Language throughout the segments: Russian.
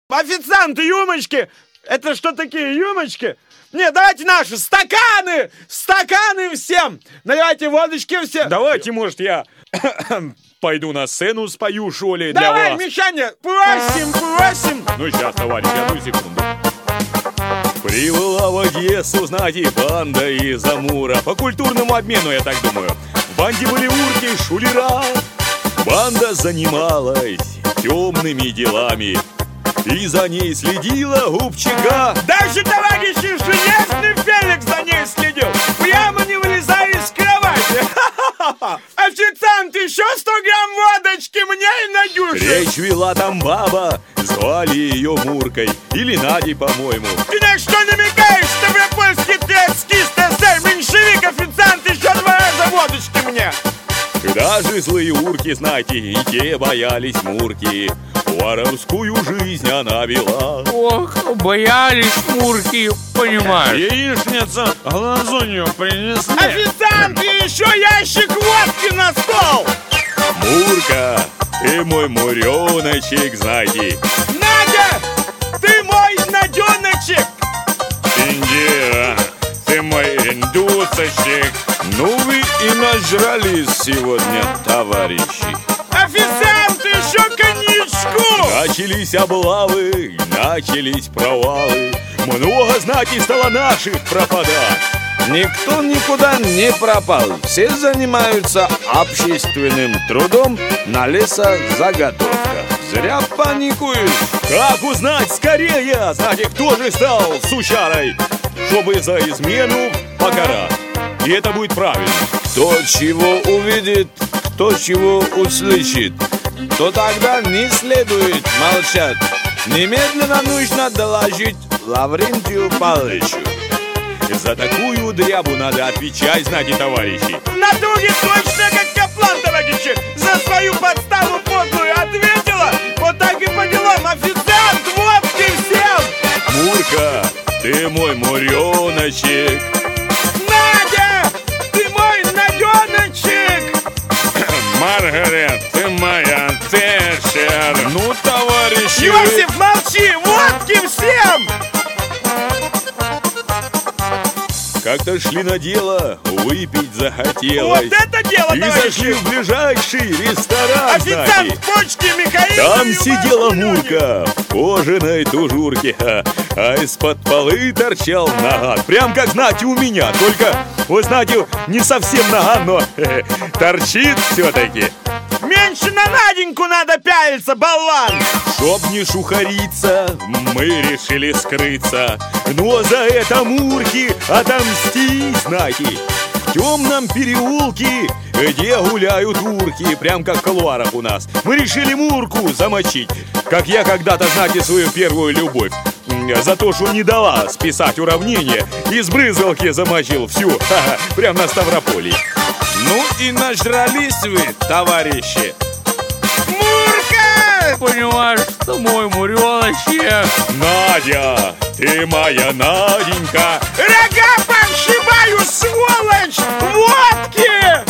Официант, юмочки! Это что такие юмочки? Не, давайте наши стаканы! Стаканы всем! Наливайте водочки всем! Давайте, может, я пойду на сцену спою, что ли, для Давай, вас? Мишаня, просим! Ну, сейчас, товарищи, одну секунду. Прибыла в Одессу, знаете, банда из Амура. По культурному обмену, я так думаю. В банде были урки, шулера. Банда занималась темными делами. И за ней следила губчика. Даже товарищи Железный Феликс за ней следил, прямо не вылезая из кровати. Официант, еще 100 грамм водочки мне и Надюше. Речь вела там баба, звали ее Муркой. Или Надей, по-моему. Ты на что намекаешь, ставропольский троцкист, СССР, меньшевик, официант, еще 2 раза водочки мне. Даже злые урки, знаете, и те боялись Мурки. Воровскую жизнь она вела. Ох, боялись Мурки, понимаешь. Яичница, глазунью принесли. Официант, и еще ящик водки на стол. Мурка, ты мой муреночек, знаете. Надя, ты мой Наденочек. Индира, ты мой индусочек. Ну вы и нажрались сегодня, товарищи. Официант, еще коньячку. Начались облавы, начались провалы. Много, знаете, стало наших пропадать. Никто никуда не пропал. Все занимаются общественным трудом на лесозаготовках. Зря паникуешь. Как узнать скорее, знаете, кто же стал сучарой, чтобы за измену покарать. И это будет правильно. Кто чего увидит, кто чего услышит, то тогда не следует молчать. Немедленно нужно доложить Лаврентию Павловичу. За такую дрябу надо отвечать, знаете, товарищи. В натуре точно как Каплан, товарищи. За свою подставу подлую ответила. Вот так и по делам. Официант, водки всем. Мурка, ты мой муреночек. Надя, ты мой Наденочек. Маргарет, ты моя тещер. Ну, товарищи, Иосиф, молчи, водки всем. Как-то шли на дело, выпить захотелось. Вот это дело, И товарищи. зашли в ближайший ресторан, Официант, знаете. почки, Михаил. Там сидела Мурка в кожаной тужурке, а из-под полы торчал наган. Прям как, знаете, у меня. Только, вы знаете, не совсем наган, но торчит все-таки. Меньше на Наденьку надо пялиться, болван. Чтоб не шухариться, мы решили скрыться. Но за это Мурки отомстить, знаете. В темном переулке, где гуляют урки, прям как в колуарах у нас, мы решили Мурку замочить. Как я когда-то, знаете, свою первую любовь. За то, что не дала списать уравнение, из брызгалки замочил всю, прям на Ставрополе. ну и нажрались вы, товарищи. Мурка! Понимаешь, что мой муреночек. Надя, ты моя Наденька. Рога подшибаю, сволочь! Водки!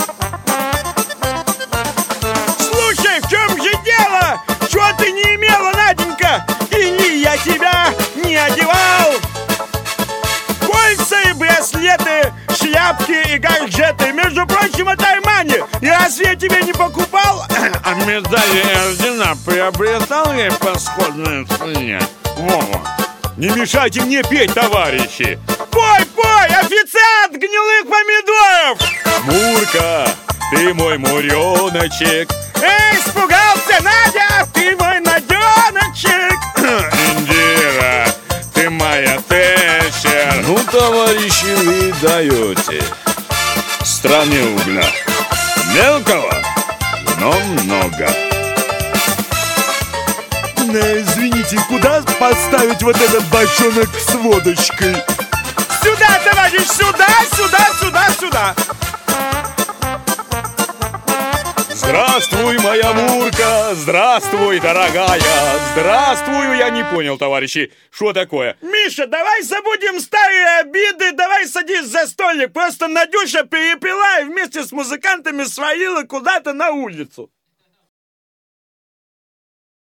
Слушай, в чем же дело? Чего ты не имела, Наденька? И не я тебя не одевал. Кольца и браслеты, шляпки и гаджеты. Между прочим, это Армани. И разве я тебе не покупал? А медали и ордена приобретал я по сходной цене. Вова. Не мешайте мне петь, товарищи. Пой, пой, официант гнилых помидоров! Мурка, ты мой муреночек. Эй, испугался, Надя, ты мой Наденочек! Индира, ты моя тещер. Ну, товарищи, вы даете. В стране угля мелкого, но много. Извините, куда поставить вот этот бочонок с водочкой? Сюда, товарищ, сюда, сюда, сюда, сюда! Здравствуй, моя Мурка! Здравствуй, дорогая! Здравствуй, я не понял, товарищи, что такое? Миша, давай забудем старые обиды, давай садись за столик. Просто Надюша перепила и вместе с музыкантами свалила куда-то на улицу.